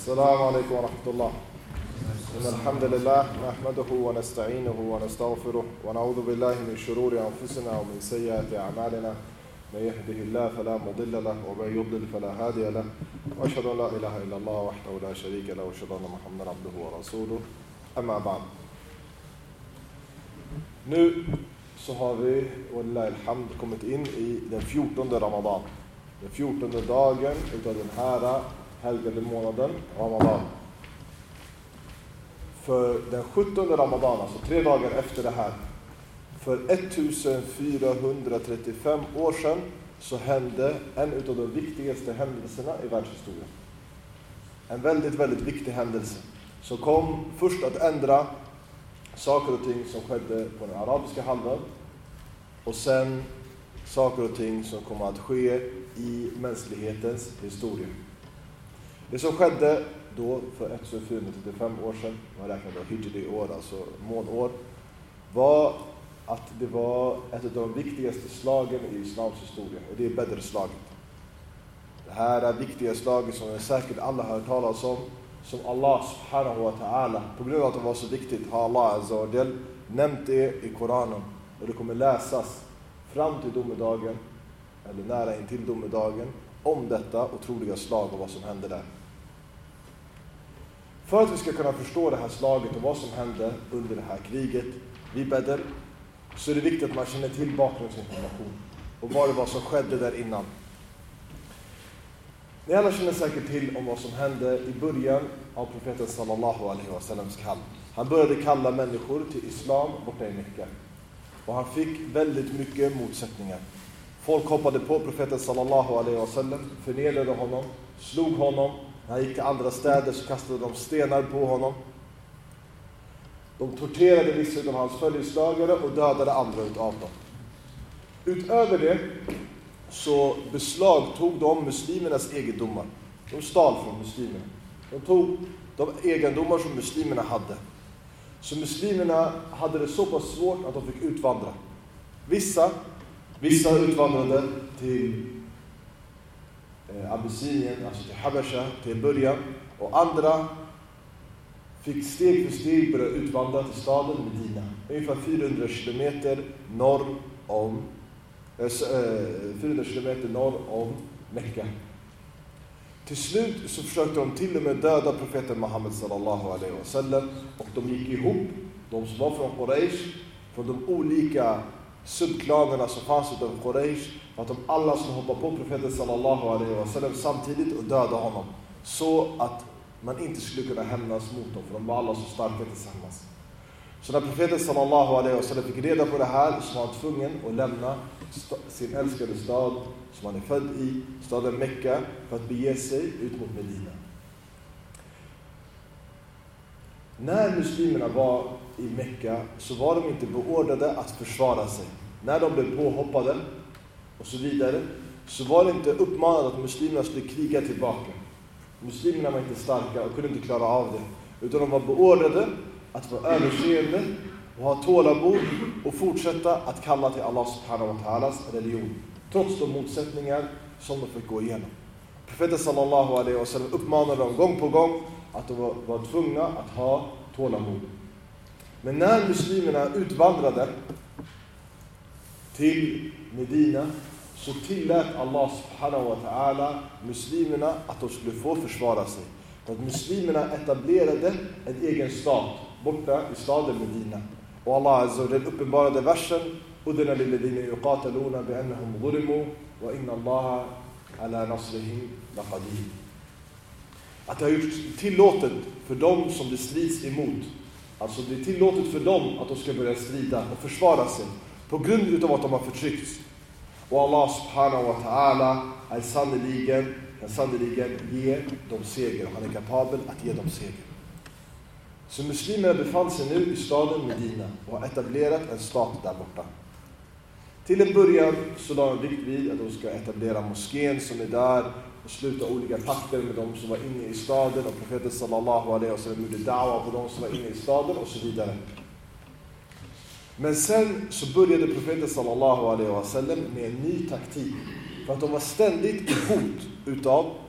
السلام عليكم ورحمة الله. إن الحمد لله نحمده ونستعينه ونستغفره ونعوذ بالله من شرور أنفسنا ومن سيئات أعمالنا. من يهده الله فلا مضل له ومن يضلل فلا هادي له. وأشهد أن لا إله إلا الله وحده لا شريك له وأشهد أن محمدا عبده ورسوله. أما بعد. Nu så har vi, wallahi alhamd, kommit in i den 14:e Ramadan. Den 14:e dagen utav den här helgade månaden Ramadan. För den 17:e Ramadan, alltså 3 dagar efter det här, för 1435 år sedan så hände en utav de viktigaste händelserna i världshistorien. En väldigt, väldigt viktig händelse som kom först att ändra saker och ting som skedde på den arabiska halvön, och sen saker och ting som kommer att ske i mänsklighetens historia. Det som skedde då för 1435 år sedan, man räknar då hijri-år, alltså månår, var att det var ett av de viktigaste slagen i islams historia, och det är Badr-slaget. Det här är viktiga slaget som säkert alla har hört talas om, som Allah subhanahu wa ta'ala, på grund av att det var så viktigt, har Allah azza wa jal nämnt det i Koranen, och det kommer läsas fram till domedagen, eller nära in till domedagen, om detta otroliga slag och vad som hände där. För att vi ska kunna förstå det här slaget och vad som hände under det här kriget vid Badr, så är det viktigt att man känner till bakgrundsinformation och vad det var som skedde där innan. Ni alla känner säkert till om vad som hände i början av profeten sallallahu alaihi wasallams kall. Han började kalla människor till islam borta i Mekka. Och han fick väldigt mycket motsättningar. Folk hoppade på profeten sallallahu alaihi wasallam, förnedrade honom, slog honom. När han gick till andra städer så kastade de stenar på honom. De torterade vissa av hans följeslagare och dödade andra utav dem. Utöver det så beslagtog de muslimernas egendomar. De stal från muslimerna. De tog de egendomar som muslimerna hade. Så muslimerna hade det så pass svårt att de fick utvandra. Vissa utvandrade till Abyssinien, alltså till Habasha till början, och andra fick steg för steg börja utvandra till staden Medina, ungefär 400 kilometer norr om Mekka. Till slut så försökte de till och med döda profeten Muhammed sallallahu alaihi wasallam, och de gick ihop, de som var från Quraysh, från de olika subklanerna som fanns utanför Quraysh, för att de alla skulle hoppa på profeten sallallahu alaihi wasallam samtidigt och döda honom, så att man inte skulle kunna hämnas mot dem, för de var alla så starka tillsammans. Så när profeten sallallahu alaihi wasallam fick reda på det här, så var han tvungen att lämna sin älskade stad som han är född i, staden Mekka, för att bege sig ut mot Medina. När muslimerna var i Mekka så var de inte beordrade att försvara sig. När de blev påhoppade och så vidare, så var det inte uppmanat att muslimerna skulle kriga tillbaka. Muslimerna var inte starka och kunde inte klara av det, utan de var beordrade att vara överseende och ha tålamod och fortsätta att kalla till Allah subhanahu wa ta'alas religion, trots de motsättningar som de fick gå igenom. Profeten sallallahu alaihi wasallam uppmanade dem gång på gång att de var tvungna att ha tålamod. Men när muslimerna utvandrade till Medina, så tillät Allah subhanahu wa ta'ala muslimerna att de skulle få försvara sig. För att muslimerna etablerade en egen stat borta i staden Medina. Och Allah azza wa jalla uppenbarade versen: udna lilladhina yuqataluna bi'annahum zulimu wa inna Allaha ala nasrihim laqadir. Att det har gjorts tillåtet för dem som det strids emot. Alltså det är tillåtet för dem att de ska börja strida och försvara sig på grund av att de har förtryckts. Och Allah subhanahu wa ta'ala kan sannoliken ge dem seger. Han är kapabel att ge dem seger. Så muslimerna befann sig nu i staden Medina och har etablerat en stat där borta. Till en början så la de vikt vid att de ska etablera moskén som är där och sluta olika pakter med de som var inne i staden, och profeten sallallahu alaihi wasallam gjorde da'wa på de som var inne i staden och så vidare. Men sen så började profeten sallallahu alaihi wasallam med en ny taktik, för att de var ständigt i hot utav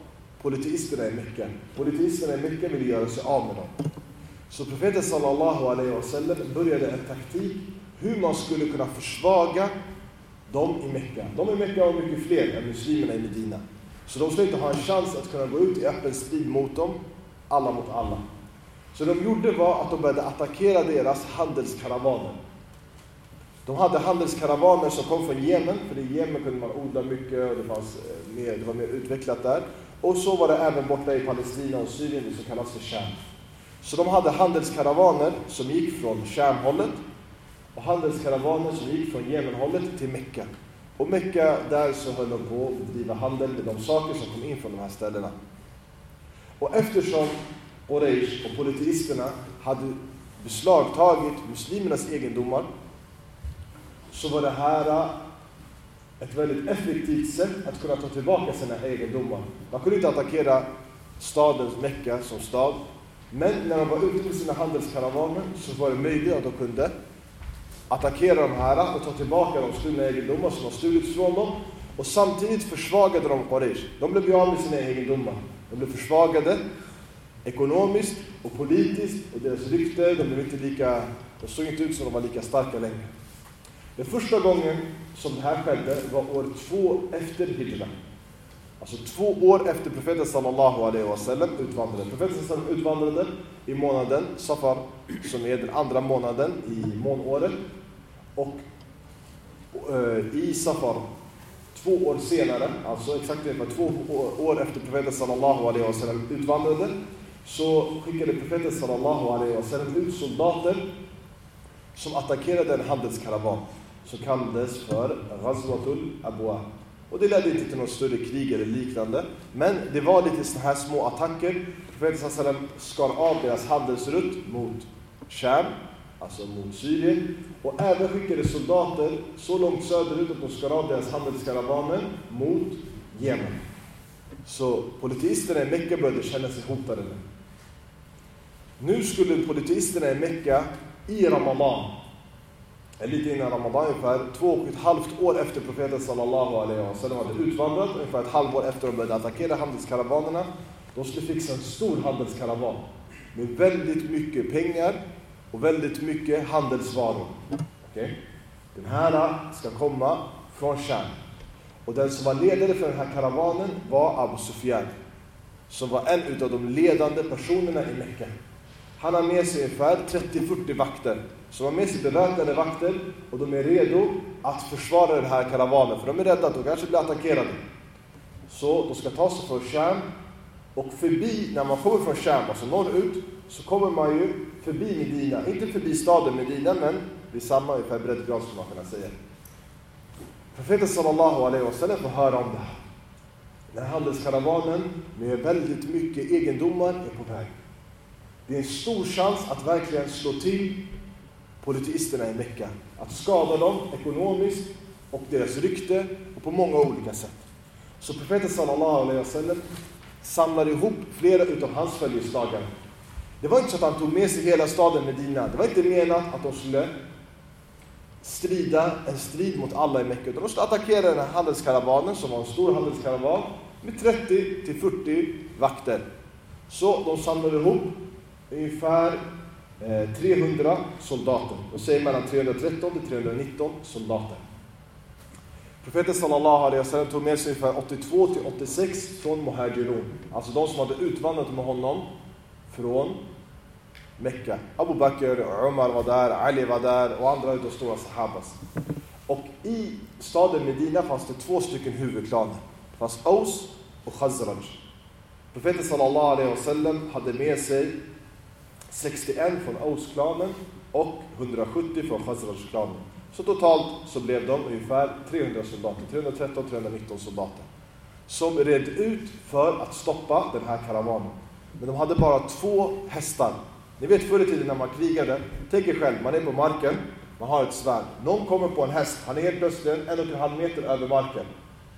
polyteisterna i Mekka. Polyteisterna i Mekka ville göra sig av med dem. Så profeten sallallahu alaihi wasallam började en taktik hur man skulle kunna försvaga dem i Mekka. De i Mekka var mycket fler än muslimerna i Medina. Så de skulle inte ha en chans att kunna gå ut i öppen strid mot dem, alla mot alla. Så de gjorde var att de började attackera deras handelskaravaner. De hade handelskaravaner som kom från Jemen, för i Jemen kunde man odla mycket och det var mer utvecklat där. Och så var det även borta i Palestina och Syrien, det som kallas för Sham. Så de hade handelskaravaner som gick från Sham-hållet och handelskaravaner som gick från Jemen-hållet till Mekka. Och Mekka, där så höll de på att bedriva handel med de saker som kom in från de här ställena. Och eftersom Quraysh och polyteisterna hade beslagtagit muslimernas egendomar, så var det här ett väldigt effektivt sätt att kunna ta tillbaka sina egendomar. Man kunde inte attackera staden Mekka som stad, men när de var ute med sina handelskaravaner så var det möjligt att de kunde attackera de här och ta tillbaka de stulna egendomar som har stulits från dem. Och samtidigt försvagade de Quraysh. De blev av med sina egendomar. De blev försvagade ekonomiskt och politiskt, och deras rykte, de såg inte ut som de var lika starka längre. Den första gången som det här skedde var år 2 efter Hijra. Alltså 2 år efter profeten sallallahu alaihi wasallam utvandrade. Profeten sallallahu utvandrade i månaden Safar, som är den andra månaden i månåret. Och i Safar 2 år senare, alltså exakt ungefär 2 år efter profeten sallallahu alaihi wasallam utvandrade, så skickade profeten sallallahu alaihi wasallam ut soldater som attackerade en handelskaravan som kallades för Ghazwatul Abwa. Och det ledde inte till någon större krig eller liknande, men det var lite så här små attacker. Profeten sallallahu alaihi wasallam skar av deras handelsrutt mot Sham, alltså mot Syrien, och även skickade soldater så långt söderut att de skar av deras handelskaravaner mot Jemen. Så polyteisterna i Mekka började känna sig hotade. Nu skulle polyteisterna i Mekka i Ramadan, lite innan Ramadan, ungefär 2,5 år efter profeten sallallahu alaihi wasallam hade utvandrat, ungefär ett halvår efter de började attackera handelskaravanerna, de skulle fixa en stor handelskaravan med väldigt mycket pengar och väldigt mycket handelsvaror. Okay? Den här ska komma från Sham. Och den som var ledare för den här karavanen var Abu Sufyan, som var en utav de ledande personerna i Mekka. Han har med sig ungefär 30-40 vakter. Som har med sig beväpnade vakter, och de är redo att försvara den här karavanen. För de är rädda att de kanske blir attackerade. Så de ska ta sig från Sham, och förbi, när man kommer från Sham, alltså norrut, så kommer man ju förbi Medina. Inte förbi staden Medina, men vid samma ungefär breddgrad som man kan säga. Profeten sallallahu alaihi wasallam får höra om det här. När handelskaravanen med väldigt mycket egendomar är på väg. Det är en stor chans att verkligen slå till polyteisterna i Mekka. Att skada dem ekonomiskt och deras rykte och på många olika sätt. Så profeten sallallahu alaihi wasallam samlade ihop flera utav hans följeslagare. Det var inte så att han tog med sig hela staden Medina. Det var inte menat att de skulle strida en strid mot alla i Mekka. De skulle attackera den här handelskaravanen, som var en stor handelskaravan med 30-40 vakter. Så de samlade ihop ungefär 300 soldater. De säger mellan 313 till 319 soldater. Profeten sallallahu alaihi wasallam tog med sig ungefär 82 till 86 från Muhajirun. Alltså de som hade utvandrat med honom från Mekka. Abu Bakr, Umar var där, Ali var där och andra utav stora sahabas. Och i staden Medina fanns det 2 stycken huvudklaner. Det fanns Aus och Khazraj. Profeten sallallahu alaihi wasallam hade med sig 61 från Aus-klanen och 170 från Khazraj-klanen. Så totalt så blev de ungefär 300 soldater, 313-319 soldater, som red ut för att stoppa den här karavanen. Men de hade bara 2 hästar. Ni vet förr i tiden när man krigade, tänk er själv, man är på marken, man har ett svärd. Någon kommer på en häst, han är helt plötsligt 1,5 meter över marken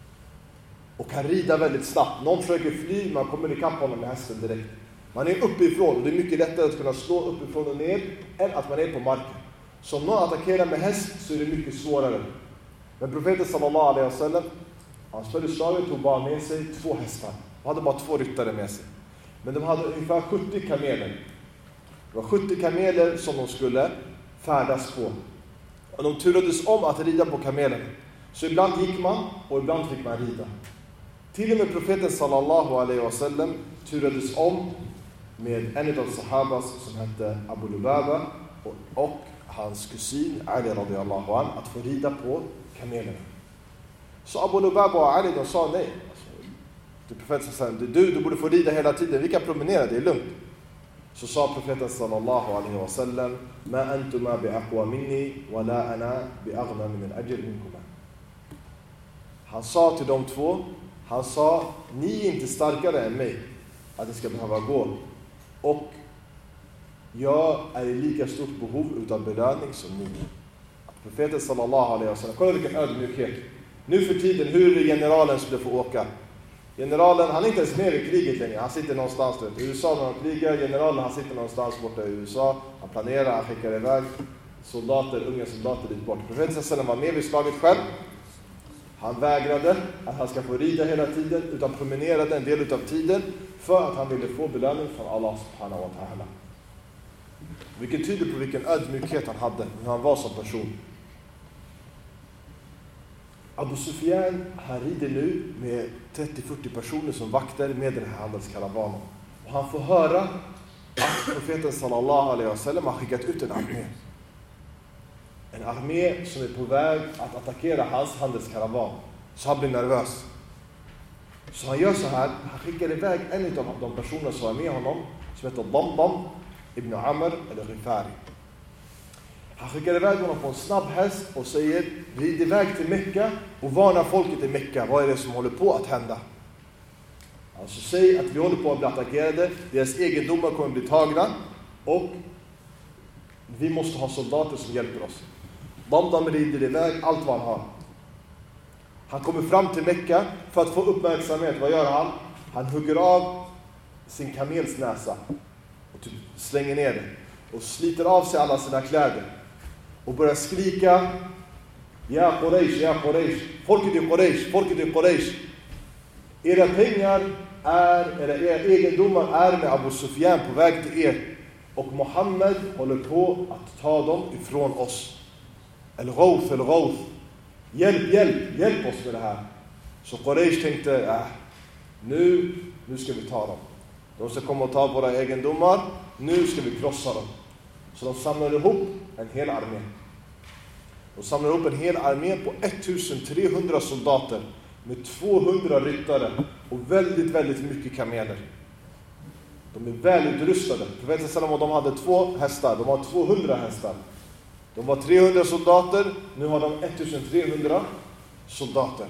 och kan rida väldigt snabbt. Någon försöker fly, man kommer ikapp honom med hästen direkt. Man är uppifrån, och det är mycket lättare att kunna slå uppifrån och ner än att man är på marken. Så om någon attackerar med häst så är det mycket svårare. Men profeten sallallahu alaihi wasallam, hans följeslagare tog bara med sig 2 hästar. De hade bara 2 ryttare med sig. Men de hade ungefär 70 kameler. Det var 70 kameler som de skulle färdas på. Och de turades om att rida på kamelen. Så ibland gick man och ibland fick man rida. Till och med profeten sallallahu alaihi wasallam turades om med en av sahabas som hette Abu Lubaba och hans kusin Ali radiyallahu an att få rida på kamelerna. Så Abu Lubaba och Ali, de sa nej. Profeten sa, du borde få rida hela tiden, vi kan promenera, det är lugnt. Så sa profeten sallallahu alaihi wasallam, ma antuma bi aqwa minni wa la ana bi aghna min al-ajr minkuma. Han sa till de två, han sa, ni är inte starkare än mig att det ska behöva gå. Och jag är i lika stort behov utav belöning som ni. Profeten sallallahu alaihi wasallam, kolla vilken ödmjukhet. Nu för tiden, hur generalen skulle få åka. Generalen, han är inte ens med i kriget längre. Han sitter någonstans i USA när de krigar. Generalen, han sitter någonstans borta i USA. Han planerar, han skickar iväg soldater, unga soldater dit bort. Profeten sallallahu var med vid slaget själv. Han vägrade att han ska få rida hela tiden, utan promenerade en del utav tiden för att han ville få belöning från Allah subhanahu wa ta'ala. Vilket tyder på vilken ödmjukhet han hade när han var som person. Abu Sufyan, han rider nu med 30-40 personer som vakter med den här handelskaravanen. Och han får höra att profeten sallallahu alaihi wasallam har skickat ut en armé. En armé som är på väg att attackera hans handelskaravan. Så han blir nervös. Så han gör så här, han skickar iväg en av de personer som är med honom, som heter Damdam ibn Amr eller Ghifari. Han skickar iväg honom på en snabb häst och säger, rid iväg till Mekka och varna folket i Mekka. Vad är det som håller på att hända? Alltså säg att vi håller på att bli attackerade, deras egendomar kommer att bli tagna och vi måste ha soldater som hjälper oss. Damdam rider iväg allt vad han har. Han kommer fram till Mekka för att få uppmärksamhet. Vad gör han? Han hugger av sin kamels näsa och typ slänger ner det. Och sliter av sig alla sina kläder. Och börjar skrika, ja Quraysh, ja Quraysh. Folket är Quraysh, folket är Quraysh. Era pengar era egendomar är med Abu Sufyan på väg till er. Och Muhammed håller på att ta dem ifrån oss. El-Ghawth. Hjälp oss med det här. Så Quraysh tänkte, nu ska vi ta dem. De ska komma och ta våra egendomar. Nu ska vi krossa dem. Så de samlar ihop en hel armé. De samlar ihop en hel armé på 1300 soldater. Med 200 ryttare. Och väldigt, väldigt mycket kameler. De är väl utrustade. Profeten sallallahu de hade 2 hästar. De har 200 hästar. De var 300 soldater. Nu har de 1300 soldater.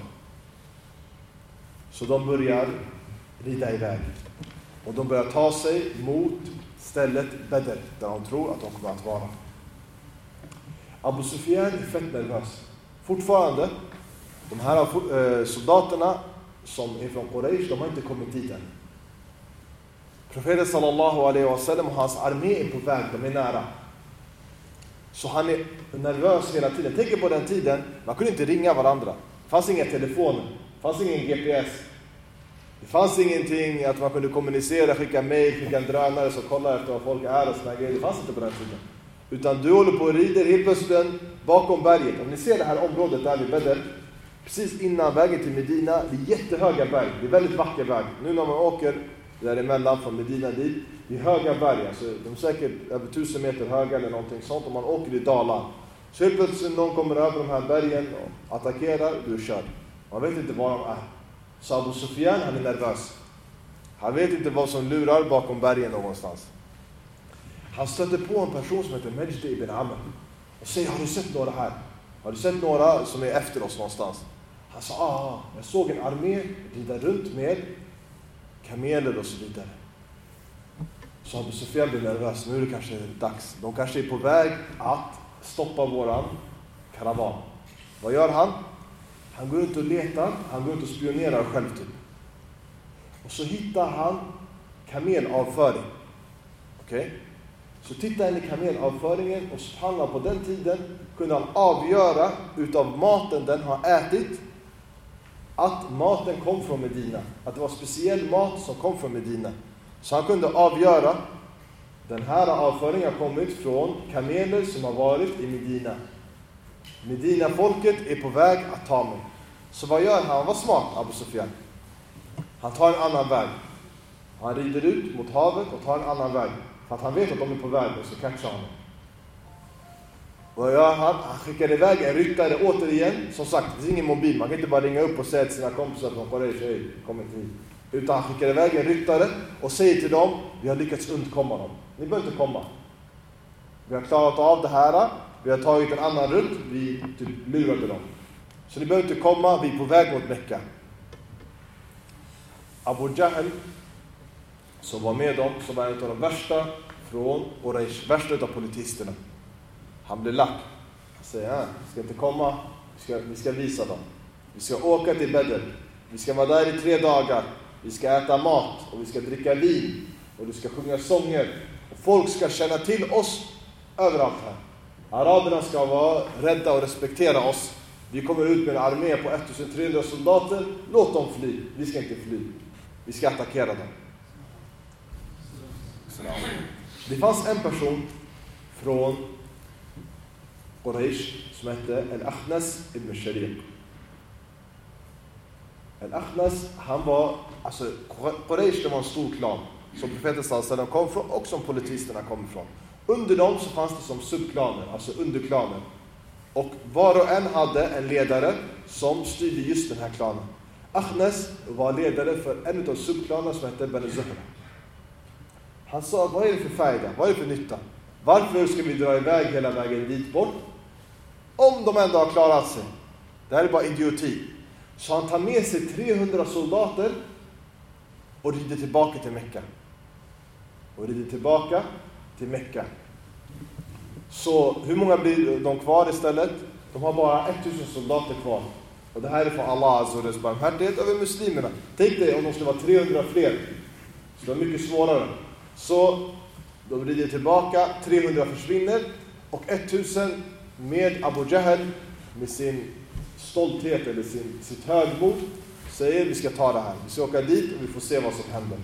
Så de börjar rida iväg. Och de börjar ta sig mot stället Badr. Där de tror att de kommer att vara. Abu Sufyan är fett nervös. Fortfarande. De här soldaterna som är från Quraysh, de har inte kommit dit än. Profeten sallallahu alaihi wasallam och hans armé är på väg, de är nära. Så han är nervös hela tiden. Tänk på den tiden, man kunde inte ringa varandra. Det fanns inga telefoner, det fanns ingen GPS. Det fanns ingenting att man kunde kommunicera, skicka mejl, skicka en drönare så kolla efter vad folk är och såna grejer. Det fanns inte på den tiden. Utan du håller på och rider helt plötsligt bakom berget. Om ni ser det här området där vid Badr, precis innan vägen till Medina, det är jättehöga berg. Det är väldigt vacker väg. Nu när man åker däremellan från Medina dit, det är höga berg. Alltså, de är säkert över 1000 meter höga eller någonting sånt. Om man åker i dalar. Så helt plötsligt någon kommer över de här bergen och attackerar, du är körd. Man vet inte var de är. Så Abu Sufyan, han är nervös. Han vet inte vad som lurar bakom bergen någonstans. Han stöter på en person som heter Majd ibn Amr. Och säger, har du sett några här? Har du sett några som är efter oss någonstans? Han sa, jag såg en armé rida runt med kameler och så vidare. Så Abu Sufyan blir nervös. Nu är det kanske dags. De kanske är på väg att stoppa våran karavan. Vad gör han? Han går ut och letar. Han går ut och spionerar själv typ. Och så hittar han kamelavföring. Okej? Så tittar han i kamelavföringen och subhanallah, på den tiden kunde han avgöra utav maten den har ätit att maten kom från Medina. Att det var speciell mat som kom från Medina. Så han kunde avgöra, den här avföringen har kommit från kameler som har varit i Medina. Medina-folket är på väg att ta mig. Så vad gör han? Han var smart, Abu Sufyan. Han tar en annan väg. Han rider ut mot havet och tar en annan väg. För att han vet att de är på väg och ska catcha honom. Och vad gör han? Han skickar iväg en ryttare återigen. Som sagt, det är ingen mobil. Man kan inte bara ringa upp och säga till sina kompisar från Quraysh, kom inte hit. Utan han skickar iväg en ryttare och säger till dem, vi har lyckats undkomma dem. Ni behöver inte komma. Vi har klarat av det här. Vi har tagit en annan rutt. Vi typ lurade dem. Så ni behöver inte komma. Vi är på väg mot Mekka. Abu Jahl, som var med dem, som var en av de värsta från Quraysh, värsta av politisterna. Han blev lack. Han säger, vi ska inte komma. Vi ska visa dem. Vi ska åka till Bedr. Vi ska vara där i 3 dagar. Vi ska äta mat och vi ska dricka vin. Och du ska sjunga sånger. Och folk ska känna till oss överallt här. Araberna ska vara rädda och respektera oss. Vi kommer ut med en armé på 1300 soldater. Låt dem fly. Vi ska inte fly. Vi ska attackera dem. Det fanns en person från Quraysh som hette Al-Akhnas ibn Shariq. Al-Akhnas, han var, alltså Quraysh, det var en stor klan som profeten sallallahu alaihi wasallam kom från och som politisterna kom ifrån. Under dem så fanns det som subklaner, alltså underklaner. Och var och en hade en ledare som styrde just den här klanen. Akhnas var ledare för en av subklanerna som hette Bani Zuhra. Han sa, vad är det för färda? Vad är det för nytta? Varför ska vi dra iväg hela vägen dit bort? Om de ändå har klarat sig. Det här är bara idioti. Så han tar med sig 300 soldater och rider tillbaka till Mekka. Så hur många blir de kvar istället? De har bara 1000 soldater kvar. Och det här är från Allah Azza wa Jalla barmhärtighet över muslimerna. Tänk dig om de skulle vara 300 fler. Så det är mycket svårare. Så de rider tillbaka, 300 försvinner. Och 1000 med Abu Jahl med sin stolthet eller sitt högmod säger, vi ska ta det här. Vi ska åka dit och vi får se vad som händer.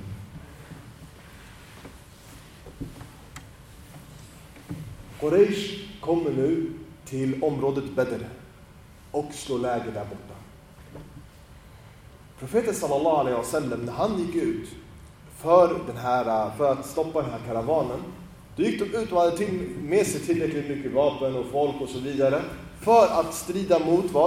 Quraysh kommer nu till området Bedr och slår läger där borta. Profeten sallallahu alaihi wasallam, när han gick ut för att stoppa den här karavanen, då gick de ut och hade med sig tillräckligt mycket vapen och folk och så vidare för att strida mot vad?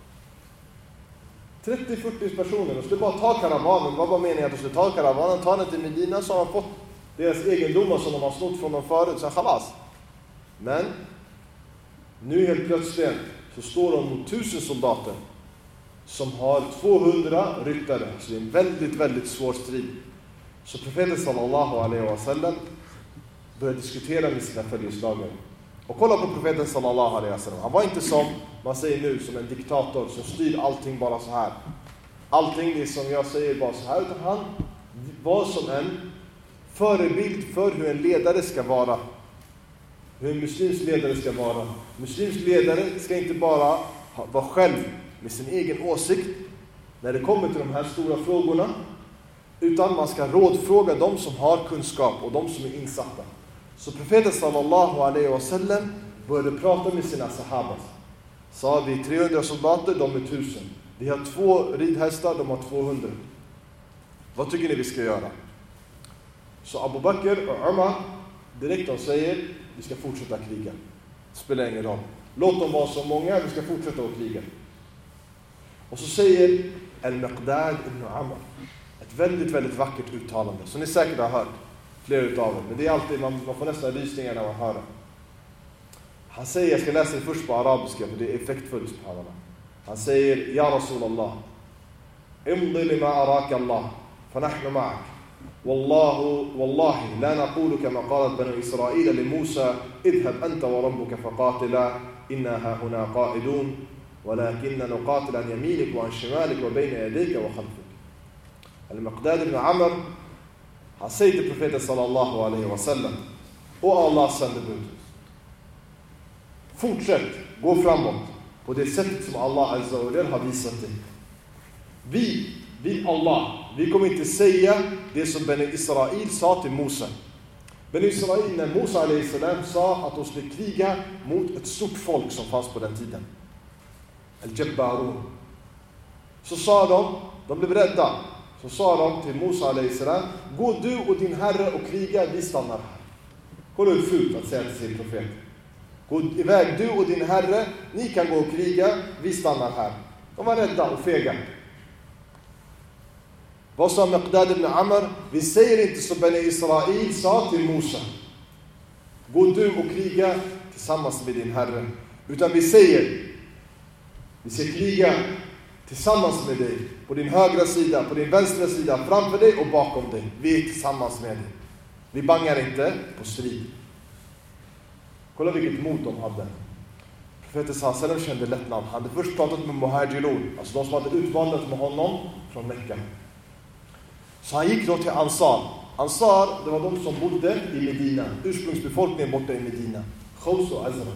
30-40 personer. De skulle bara ta karavanen. Vad var meningen att de skulle ta karavanen? Ta den till Medina, så har de fått deras egendomar som de har snott från dem förut. Så khalas. Men nu helt plötsligt så står de mot 1000 soldater som har 200 ryttare. Så det är en väldigt, väldigt svår strid. Så profeten sallallahu alaihi wasallam började diskutera med sina följeslagare. Och kolla på profeten sallallahu alaihi wasallam. Han var inte som man säger nu, som en diktator som styr allting bara så här. Allting är som jag säger bara så här. Utan han var som en förebild för hur en ledare ska vara. Hur en muslims ledare ska vara. Muslims ledare ska inte bara vara själv med sin egen åsikt när det kommer till de här stora frågorna. Utan man ska rådfråga de som har kunskap och de som är insatta. Så profeten sallallahu alaihi wasallam började prata med sina sahabas. Sa, vi är 300 soldater, de är 1000. Vi har 2 ridhästar, de har 200. Vad tycker ni vi ska göra? Så Abu Bakr och Umar direkt de säger, vi ska fortsätta kriga. Det spelar ingen roll. Låt dem vara så många, vi ska fortsätta att kriga. Och så säger Al-Miqdad ibn Amr ett väldigt, väldigt vackert uttalande som ni säkert har hört. Flera utav dem. Men det är alltid, man får nästan rysningar när man hör det. Han säger, jag ska läsa det först på arabiska för det är effektfullt. Han säger, Ja Rasulallah, imdi lima araka Allah, fanahnu ma'ak. Wallahi, la naqulu kama qalat banu Israel li Musa, idhab anta wa rabbuka faqatila, inna ha huna qa'idun, walakinna nuqatila an yaminik wa an shimalik wa bayna yadayka wa khalfik. Al-Miqdad ibn Amr, han säger till profeten sallallahu alaihi wasallam, och Allahs sändebud, fortsätt, gå framåt på det sättet som Allah azza wa jalla har visat dig. vi Allah, vi kommer inte säga det som Bani Israel sa till Musa. Bani Israel, när Musa a.s. sa att de skulle kriga mot ett stort folk som fanns på den tiden. Al-Jabbarun. Så sa de blev rädda. Så sa de till Musa a.s. gå du och din herre och kriga, vi stannar här. Kolla hur fult att säga till sin profet. Gå iväg du och din herre, ni kan gå och kriga, vi stannar här. De var rädda och fega. Vad sa Miqdad ibn Amr? Vi säger inte som Bani Israel sa till Musa. Gå du och kriga tillsammans med din herre. Utan vi säger, vi ska kriga tillsammans med dig. På din högra sida, på din vänstra sida, framför dig och bakom dig. Vi är tillsammans med dig. Vi bangar inte på strid. Kolla vilket mod de hade. Profeten sallallahu kände lättnad. Han hade först pratat med Muhajirun, alltså de som hade utvandrat med honom från Mekka. Så han gick då till Ansar. Ansar, det var de som bodde i Medina. Ursprungsbefolkningen borta i Medina. Khaus och Azraj.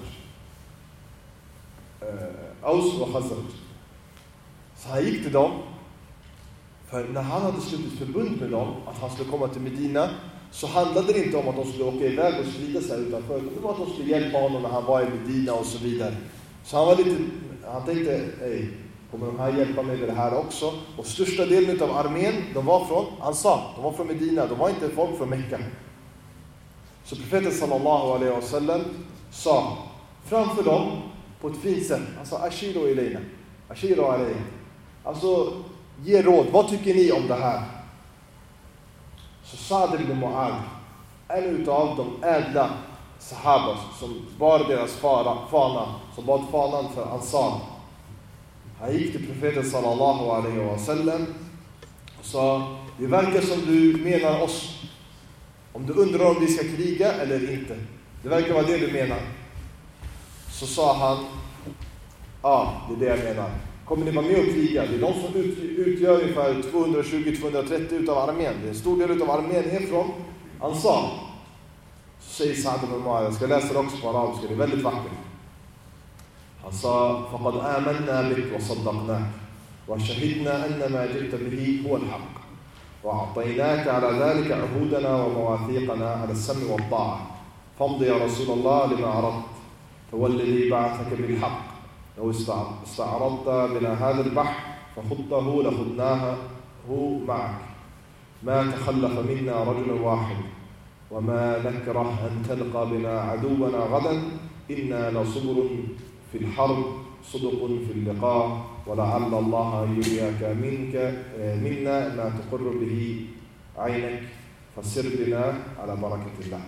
Aus och Khazraj. Så han gick till dem. För när han hade slutit förbund med dem att han skulle komma till Medina, så handlade det inte om att de skulle åka iväg och sprida sig utanför. Det var att de skulle hjälpa honom när han var i Medina och så vidare. Så han tänkte, kommer de här hjälpa mig med det här också? Och största delen av armén, de var från Ansar, de var från Medina, de var inte folk från Mekka. Så profeten sallallahu alaihi wasallam sa framför dem på ett fint sätt, alltså ashiru ilayna, ashiru alayna. Alltså ge råd, vad tycker ni om det här? Så Sa'd ibn Mu'adh, en utav de ädla sahabas som bar deras fana, som bar fanan för Ansar. Han gick till profeten sallallahu alaihi wasallam och sa, det verkar som du menar oss. Om du undrar om vi ska kriga eller inte. Det verkar vara det du menar. Så sa han, det är det jag menar. Kommer ni vara med och kriga? Det är de som utgör ungefär 220-230 utav armén. Det är en stor del av armén är från Ansar. Så säger Sa'd ibn Mu'adh, jag ska läsa det också på arabiska, det är väldigt vackert. Han sa, فَقَدْ آمَنَّا بِكْ وَصَدَّقْنَاكَ وَشَهِدْنَا أَنَّ مَا جِئْتَ بِهِ هُوَ الْحَقِّ وَأَعْطَيْنَاكَ عَلَى ذَلِكَ عُهُودَنَا وَمَوَاثِيقَنَا عَلَى السَّمْعِ وَالطَّاعَةِ فَامْضِ يَا رَسُولَ اللَّهِ لِمَا عَرَضْتَ فَوَالَّذِي بَعَثَكَ بِالْحَقِّ لو استعرضت بنا هذا البحر فخضته لخضناه معك ما تخلف منا رجل واحد وما نكره أن تلقى بنا عدونا غدا إنا لصبر في الحرب صدق في اللقاء ولعل الله يريك منا ما تقر به عينك فسر بنا على بركة الله.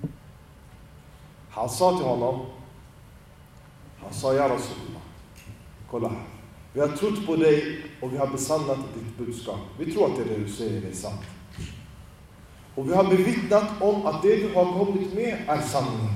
Han sa till honom, han sa, ja Rasulullah, kolla här. Vi har trott på dig och vi har besannat ditt budskap. Vi tror att det du säger är sant. Och vi har bevittnat om att det du har kommit med är sanningen.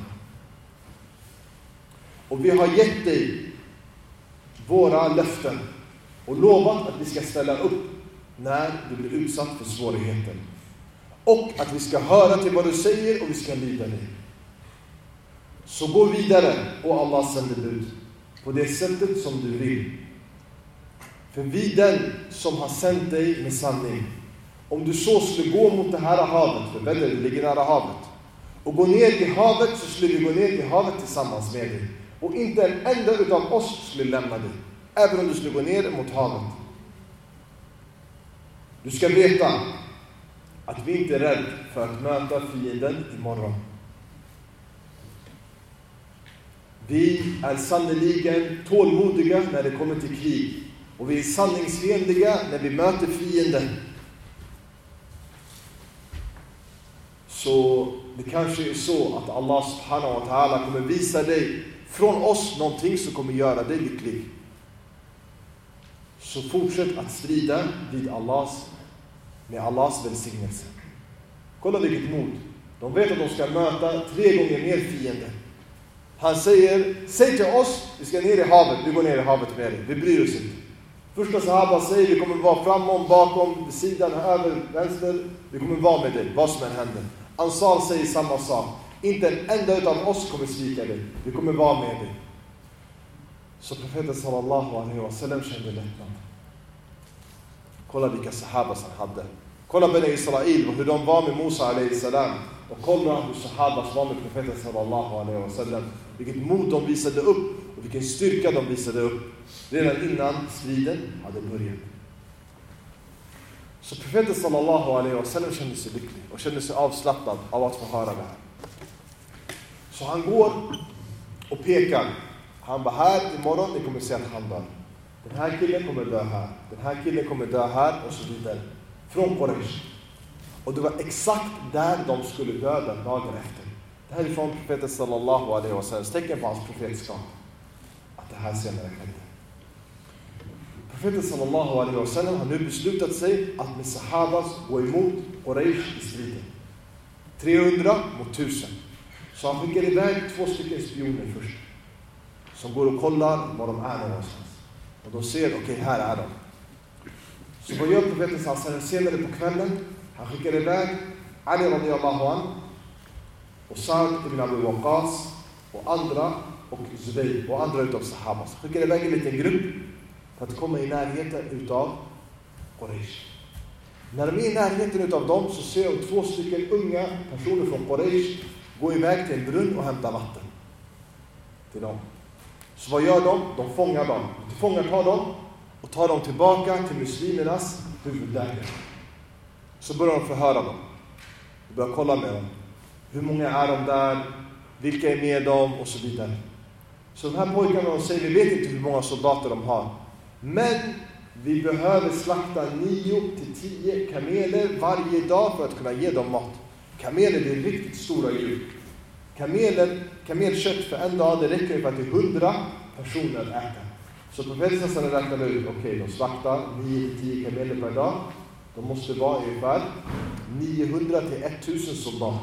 Och vi har gett dig våra löften och lovat att vi ska ställa upp när du blir utsatt för svårigheter. Och att vi ska höra till vad du säger och vi ska lyda dig. Så gå vidare och Allah sänder bud på det sättet som du vill. För vi den som har sänt dig med sanning. Om du så skulle gå mot det här havet, för Badr ligger nära havet, och gå ner i havet, så skulle vi gå ner i havet tillsammans med dig. Och inte en enda utav oss skulle lämna dig, även om du skulle gå ner mot havet. Du ska veta att vi inte är rädda för att möta fienden imorgon. Vi är sannoliken tålmodiga när det kommer till krig. Och vi är sanningsenliga när vi möter fienden. Så det kanske är så att Allah subhanahu wa ta'ala kommer visa dig från oss någonting som kommer göra dig lycklig. Så fortsätt att strida med Allahs välsignelse. Kolla vilket mod. De vet att de ska möta 3 gånger mer fiender. Han säger, säg till oss, vi ska ner i havet, vi går ner i havet med dig, vi bryr oss inte. Första sahaba säger, vi kommer vara framom, bakom, sidan, över, vänster, vi kommer vara med dig, vad som än händer. Ansar säger samma sak, inte en enda utav oss kommer svika dig, vi kommer vara med dig. Så profeten sallallahu alaihi wasallam kände lättnad. Kolla vilka sahabas han hade. Kolla Bani Israel och hur de var med Musa alayhi salam. Och kolla hur sahabas var med profeten sallallahu alaihi wasallam. Vilket mod de visade upp och vilken styrka de visade upp redan innan striden hade börjat. Så profeten sallallahu alaihi wasallam kände sig lycklig och kände sig avslappnad av att få höra det här. Så han går och pekar. Han bara, här imorgon, ni kommer se att han dör. Den här killen kommer dö här. Den här killen kommer dö här och så vidare. Från Quraysh. Och det var exakt där de skulle döda dagen efter. Det här är från profeten sallallahu alaihi wasallam. Tecken på hans profetskap. Att det här senare skedde. Profeten sallallahu alaihi wasallam har nu beslutat sig att med sahabas gå emot Quraysh i striden. 300 mot 1000. Så han skickar iväg 2 stycken spioner först. Som går och kollar var de är någonstans. Och de ser, okej, här är de. Så vad gör profeten sallallahu alaihi wasallam senare på kvällen? Han skickar iväg Ali radiyallahu an och Sa'd ibn Abi Waqqas och andra och Zubayr och andra utav sahabas. Skickar iväg en liten grupp för att komma i närheten utav Quraysh. När de är i närheten utav dem så ser de 2 stycken unga personer från Quraysh gå iväg till en brunn och hämta vatten till dem. Så vad gör de? De fångar dem. De fångar dem och tar dem tillbaka till muslimernas huvudläger. Så börjar de förhöra dem. De börjar kolla med dem. Hur många är de där? Vilka är med dem? Och så vidare. Så de här pojkarna, de säger, vi vet inte hur många soldater de har. Men vi behöver slakta 9 till 10 kameler varje dag för att kunna ge dem mat. Kameler är riktigt stora djur. Kamelkött för en dag, det räcker för att 100 personer äter. Så profeten räknade ut, okej, de slaktar 9 till 10 kameler per dag. De måste vara ungefär 900 till 1000 soldater.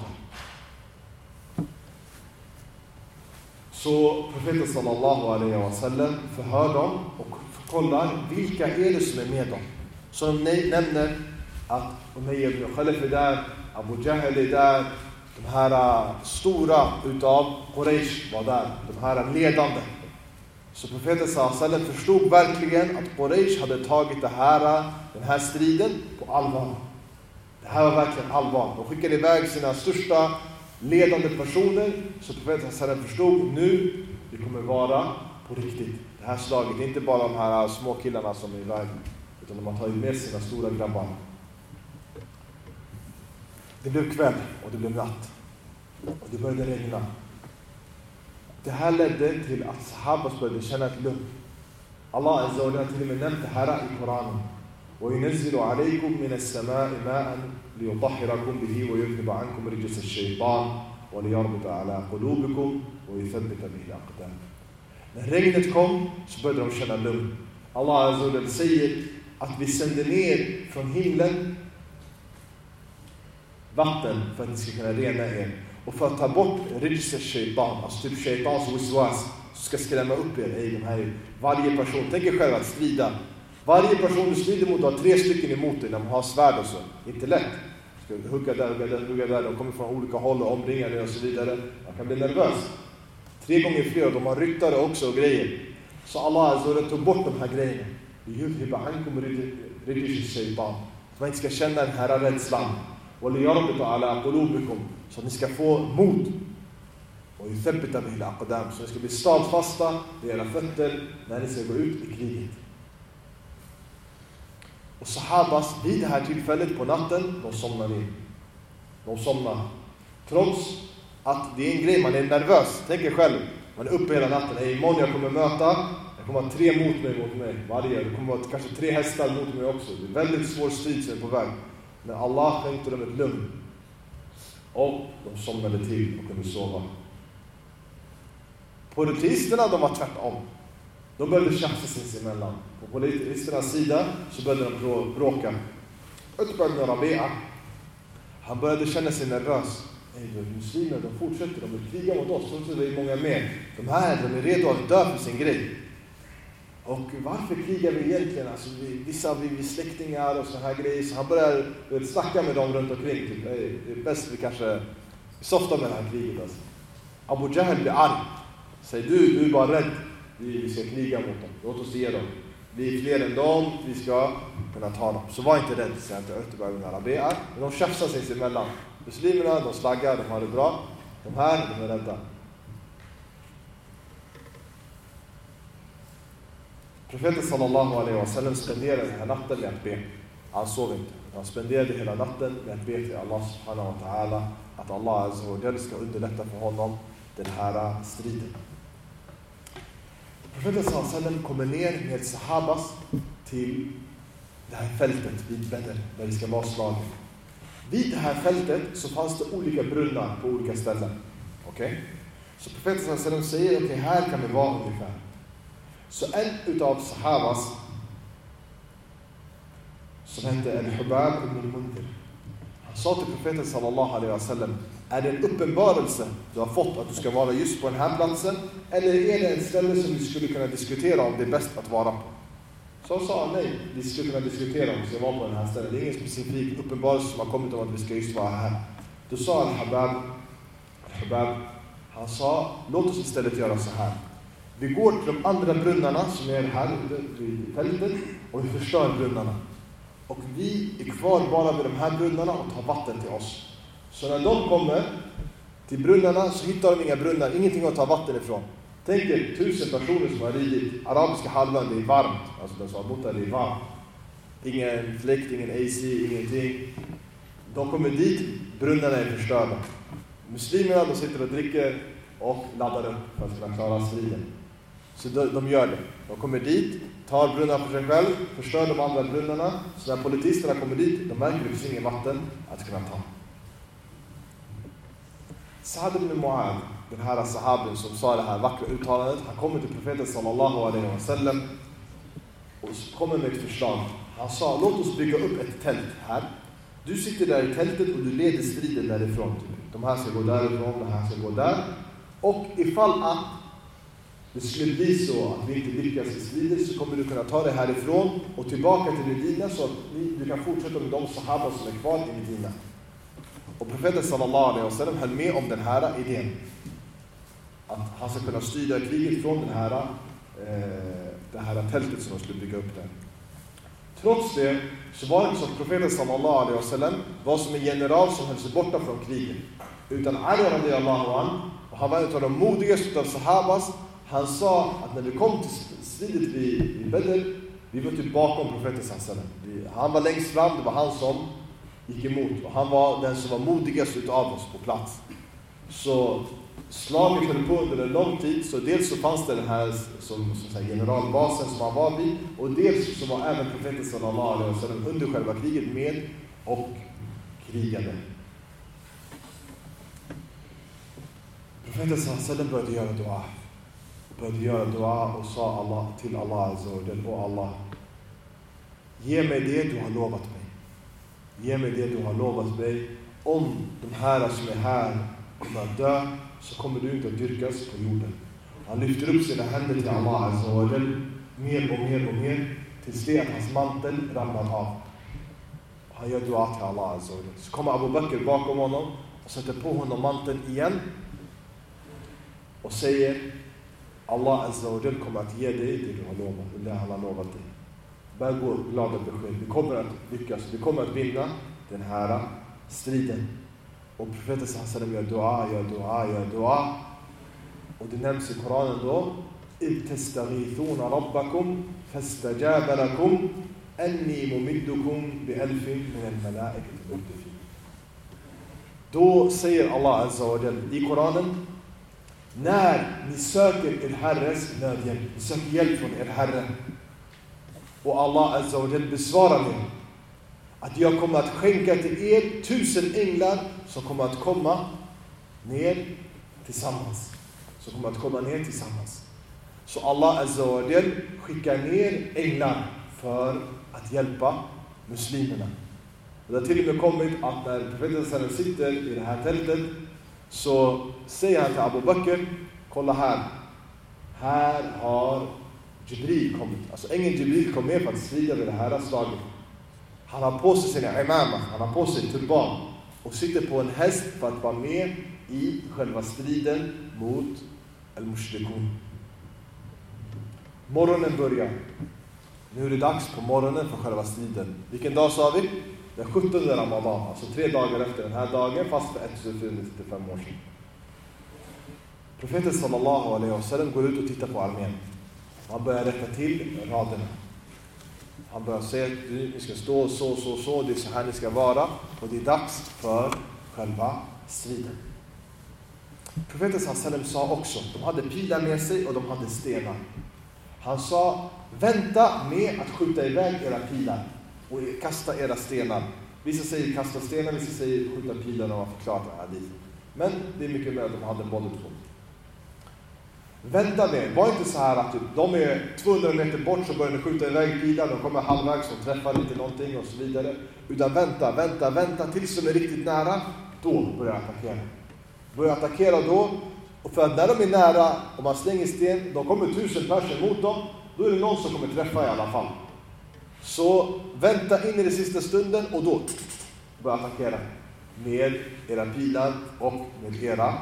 Så profeten sallallahu alaihi wasallam förhör dem och kollar vilka är det som är med dem. Så de nämner att Umayya ibn Khalaf är där, Abu Jahl är där, de här stora utav Quraysh var där, de här ledande. Så profeten sallallahu alaihi wasallam förstod verkligen att Quraysh hade tagit den här striden på allvar. Det här var verkligen allvar. De skickade iväg sina största ledande personer. Så profeten sallallahu alaihi wasallam förstod, nu det kommer vara på riktigt. Det här slaget, det är inte bara de här små killarna som är iväg, utan de har tagit med sina stora grabbar. Det blev kväll och det blev natt. Och det började regna. Det här ledde till att sahabas började känna ett lugn. Allah azza wa jalla till och med nämnde det här i Koranen. وَيُنَزِّلُ عَلَيْكُمْ مِنَ السَّمَاءِ مَاءً لِيُطَهِّرَكُمْ بِهِ وَيُذْهِبَ عَنْكُمْ رِجْسَ الشَّيْطَانِ وَلِيَرْبِطَ عَلَى قُلُوبِكُمْ وَيُثَبِّتَ بِهِ الْأَقْدَامِ. När regnet kom så började de känna lugn. Allah azza wa jalla säger att vi sänder ner från himlen vatten för att ni ska kunna rena er. Och för att ta bort rijs shaytan, alltså typ shaitans waswas, som ska skrämma upp er i de här. Varje person, tänk er själv att strida. Varje person du strider mot har 3 stycken emot dig när man har svärd och så. Inte lätt. Ska hugga där, de kommer från olika håll och omringar dig och så vidare. Man kan bli nervös. 3 gånger fler, och de har ryttare också och grejer. Så Allah azza wa jalla tog bort de här grejerna. يُذْهِبَ عَنْكُمْ رِجْسَ الشَّيْطَانِ. Så man inte ska känna den här rädslan. وَلِيَرْبِطَ عَلَى قُلُوبِكُمْ. Så att ni ska få mod. Och يُثَبِّتَ بِهِ الْأَقْدَامِ. Så ni ska bli stadfasta vid era fötter när ni ska gå ut i kriget. Och sahabas vid det här tillfället på natten, de somnar in. De somnar. Trots att det är en grej, man är nervös. Tänk er själv, man är uppe hela natten. Imorgon jag kommer ha 3 mot mig varje. Det kommer vara kanske 3 hästar mot mig också. Det är väldigt svår strid som är på väg. Men Allah skänkte dem ett lugn. Och de somnade till och kunde sova. Politisterna, de var tvärtom. De började tjafsa sinsemellan. På politisternas sida så började de bråka. Utbå ibn Rabi'a, han började känna sig nervös. Muslimer, de fortsätter, de vill kriga mot oss. Så det är många med. De är redo att dö för sin grej. Och varför krigar vi egentligen? Alltså, vissa vi släktingar och så här grejer. Så han börjar snacka med dem runt omkring. Typ. Det är bäst vi kanske softar med det här kriget. Alltså. Abu Jahl blir arg. Säger du är bara rädd. Vi ska kriga mot dem. Låt oss ge dem. Vi är fler än dem, vi ska kunna ta dem. Så var inte rädd, säger inte Utbah ibn Rabi'a. Men de tjafsar sig emellan. Muslimerna, de slaggar, de har det bra. De här, de är rädda. Profeten sallallahu alaihi wasallam spenderade den här natten med att be. Han sov inte. Han spenderade hela natten med att be till Allah subhanahu wa ta'ala att Allah azza wa jalla ska underlätta för honom den här striden. Profeten sallallahu alaihi wasallam kommer ner med sahabas till det här fältet vid Badr där vi ska vara slagen. Vid det här fältet så fanns det olika brunnar på olika ställen. Okej? Så profeten sallallahu alaihi wasallam säger att här kan vi vara ungefär. Så en utav sahabas som hette Al-Hubab ibn al-Mundir, han sa till profeten sallallahu alaihi wasallam: är det en uppenbarelse du har fått att du ska vara just på den här platsen, eller är det en ställe som vi skulle kunna diskutera om det är bäst att vara på? Så sa han: nej, vi skulle kunna diskutera om vi ska vara på den här stället. Det är ingen specifik uppenbarelse som har kommit om att vi ska just vara här. Då sa Al-Hubab, han sa: låt oss istället göra så här. Vi går till de andra brunnarna som är här vid fältet och vi förstör brunnarna. Och vi är kvar bara vid de här brunnarna och tar vatten till oss. Så när de kommer till brunnarna så hittar de inga brunnar, ingenting att ta vatten ifrån. Tänk er 1000 personer som har ridit arabiska halvön, det är varmt. Alltså de sa att det är varmt. Ingen fläkt, ingen AC, ingenting. De kommer dit, brunnarna är förstörda. Muslimerna, de sitter och dricker och laddar upp för att kunna klara striden. Så de gör det. De kommer dit, tar brunnar för sig själv, förstör de andra brunnarna. Så när politisterna kommer dit, de märker att det finns inget vatten att kunna ta. Sa'd ibn Mu'adh, den här sahaben som sa det här vackra uttalandet, han kommer till profeten sallallahu alaihi wasallam och kommer med ett förslag. Han sa: låt oss bygga upp ett tält här. Du sitter där i tältet och du leder striden därifrån. De här ska gå därifrån, de här ska gå där. Och ifall att det skulle bli så att vi inte lyckas i striden, så kommer du kunna ta det härifrån och tillbaka till Medina, så att du kan fortsätta med de sahaba som är kvar i Medina. Och profeten sallallahu alaihi wasallam höll med om den här idén. Att han ska kunna styra kriget från det här tältet som de skulle bygga upp där. Trots det så var det inte så att profeten sallallahu alaihi wasallam var som en general som höll sig borta från kriget. Utan Ali radiyallahu anhu, och han var en av de modigaste av sahabas, han sa att när vi kom till stridet vid Badr, vi var typ bakom profeten sallallahu alaihi wasallam. Han var längst fram, det var han som gick emot. Och han var den som var modigast utav oss på plats. Så slaget höll på under en lång tid. Så dels så fanns det den här som generalbasen som han var vid. Och dels så var även profeten sallallahu alaihi wasallam under själva kriget med och krigade. Profeten sallallahu alaihi wasallam började göra dua och sa till Allah azza wa jalla: och Allah, ge mig det du har lovat mig. Ge mig det du har lovat mig. Om de här som är här kommer att dö, så kommer du inte att dyrkas på jorden. Han lyfter upp sina händer till Allah azza wa jalla mer och mer och mer, tills det att hans mantel ramlar av. Han gör dua till Allah azza wa jalla. Så kommer Abu Bakr bakom honom och sätter på honom manteln igen och säger: Allah azza wa jalla kommer att ge dig det du har lovat, det han har lovat dig. Bär gå glada besked. Vi kommer att lyckas. Vi kommer att vinna den här striden. Och profeten sallallahu gör dua. Och det nämns i Koranen då: إِذْ تَسْتَغِيثُونَ رَبَّكُمْ فَاسْتَجَابَ لَكُمْ أَنِّي مُمِدُّكُمْ بِأَلْفٍ مِنَ الْمَلَائِكَةِ مُرْدِفِينَ. Då säger Allah azza wa jalla i Koranen: när ni söker er Herres nödhjälp, ni söker hjälp från er Herre, och Allah azza wa jalla besvarar er, att jag kommer att skänka till er 1000 änglar som kommer att komma ner tillsammans. Så Allah azza wa jalla skickar ner änglar för att hjälpa muslimerna. Och det har till och med kommit att när profeten sitter i det här tältet, så säger han till Abu Bakr: kolla här har Jibril kommit. Alltså ängeln Jibril kom med för att strida vid det här slaget. Han har på sig sina imama, han har på sig turban och sitter på en häst för att vara med i själva striden mot al-mushrikun. Morgonen börjar Nu är det dags på morgonen för själva striden. Vilken dag sa vi? Den 17 Ramadan. Alltså 3 dagar efter den här dagen, fast för 1495 år sedan. Profeten sallallahu alaihi wasallam går ut och tittar på armén. Han börjar rätta till raderna. Han börjar säga att ni ska stå så, det är så här ni ska vara. Och det är dags för själva striden. Profeten sallallahu alaihi wasallam sa också, de hade pilar med sig och de hade stenar. Han sa, vänta med att skjuta iväg era pilar och kasta era stenar. Vissa säger kasta stenar, vissa säger skjuta pilarna och förklara det. Men det är mycket mer att de hade bollet på. Vänta med, var inte så här att typ, de är 200 meter bort så börjar de skjuta iväg pilar, de kommer halvvägs och träffar inte någonting och så vidare. Utan vänta tills de är riktigt nära, då börjar attackera. Börjar attackera då, och för att när de är nära och man slänger sten, de kommer 1000 personer mot dem, då är det någon som kommer träffa i alla fall. Så vänta in i den sista stunden och då börja attackera med era pilar och med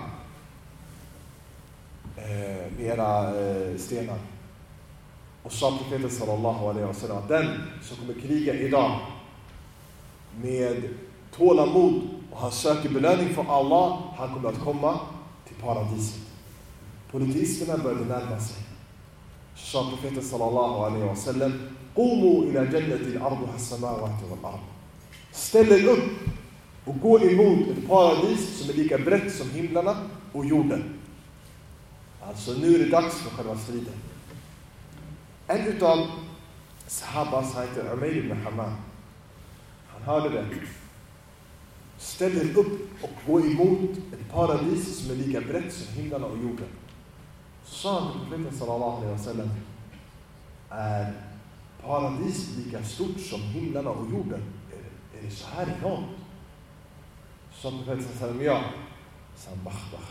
era stenar. Och sa profeten sallallahu alaihi wasallam att den som kommer kriga idag med tålamod och han söker belöning från Allah, han kommer att komma till paradiset. Politisterna började närma sig. Så sa profeten sallallahu alaihi wasallam: "Qumu ila jannati al-ardu as-samawati wal-ard." Ställ er upp och gå emot ett paradis som är lika brett som himlarna och jorden. Alltså nu är det dags för själva striden. En utav sahabas, han heter Umayr ibn Hammam. Han hörde det. Ställ er upp och gå emot ett paradis som är lika brett som himlarna och jorden. Så sa han till profeten sallallahu alaihi wasallam: är paradis lika stort som himlarna och jorden? Är det så här enormt? Så sa profeten sallallahu alaihi wasallam: ja. Så han bach.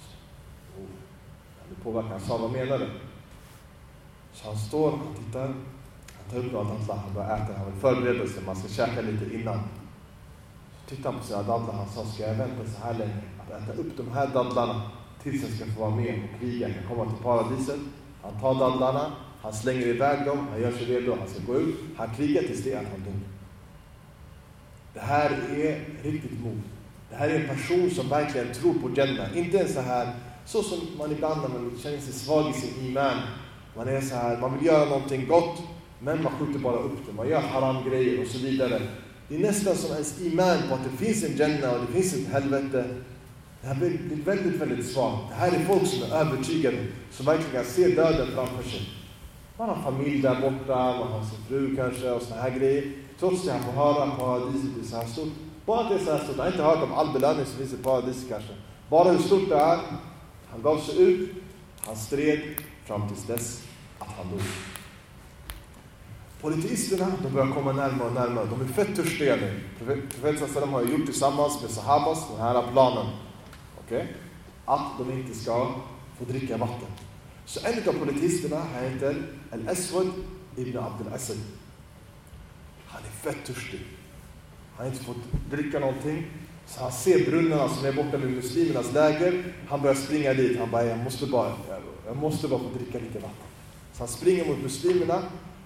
Det påverkar. Han sa, vad menar du? Så han står, han tittar, han tar upp några dadlar, han börjar äta, han vill förbereda sig, man ska käka lite innan. Så tittar han på sina dadlar, han sa, ska jag vänta så här länge att äta upp de här dadlarna tills jag ska få vara med och kriga, jag kommer till paradiset. Han tar dadlarna, han slänger iväg dem, han gör sig redo, han ska gå ut, han krigar tills det är att han dör. Det här är riktigt mod. Det här är en person som verkligen tror på Jannah, inte en så här så som man ibland när man känner sig svag i sin iman. Man är så här, man vill göra någonting gott, men man skjuter bara upp det. Man gör haram-grejer och så vidare. Det är nästan som ens iman på att det finns en Jannah och det finns ett helvete. Det här blir väldigt, väldigt svagt. Det här är folk som är övertygade, som verkligen ser döden framför sig. Man har familj där borta, man har sin fru kanske och såna här grejer. Trots det han får höra paradiset är så här stort. Bara att det är så här stort. Jag har inte hört om all belöning som finns i paradiset kanske. Bara hur stort det är. Han gav sig ut, han stred fram tills dess att han dog. Politisterna, de börjar komma närmare och närmare. De är fett törstiga nu. Profeten sallam har gjort tillsammans med sahabas den här planen. Okay? Att de inte ska få dricka vatten. Så en av politisterna heter Al-Aswad ibn Abdul Asad. Han är fett törstig. Han har inte fått dricka någonting. Så han ser brunnarna som är borta med muslimernas läger. Han börjar springa dit. Han bara, jag måste bara få dricka lite vatten. Så han springer mot muslimerna.